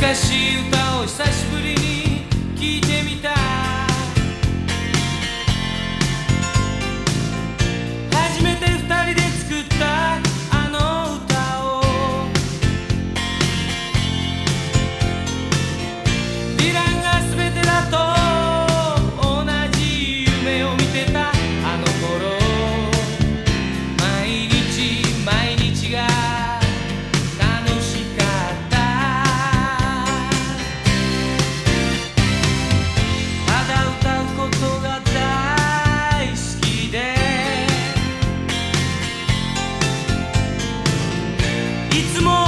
難しい歌を久しぶりに聴いてみた。初めて二人で作ったあの歌を、ディランが全てだと同じ夢を見てたあの頃、毎日毎日が楽しかった。ただ歌うことが大好きで、いつも